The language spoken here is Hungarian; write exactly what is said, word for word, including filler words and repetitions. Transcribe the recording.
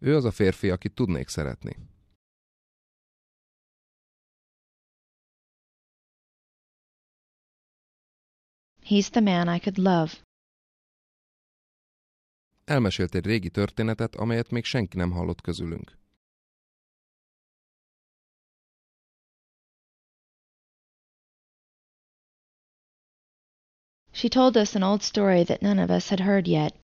Ő az a férfi, akit tudnék szeretni. He's the man I could love. Elmesélt egy régi történetet, amelyet még senki nem hallott közülünk. She told us an old story that none of us had heard yet.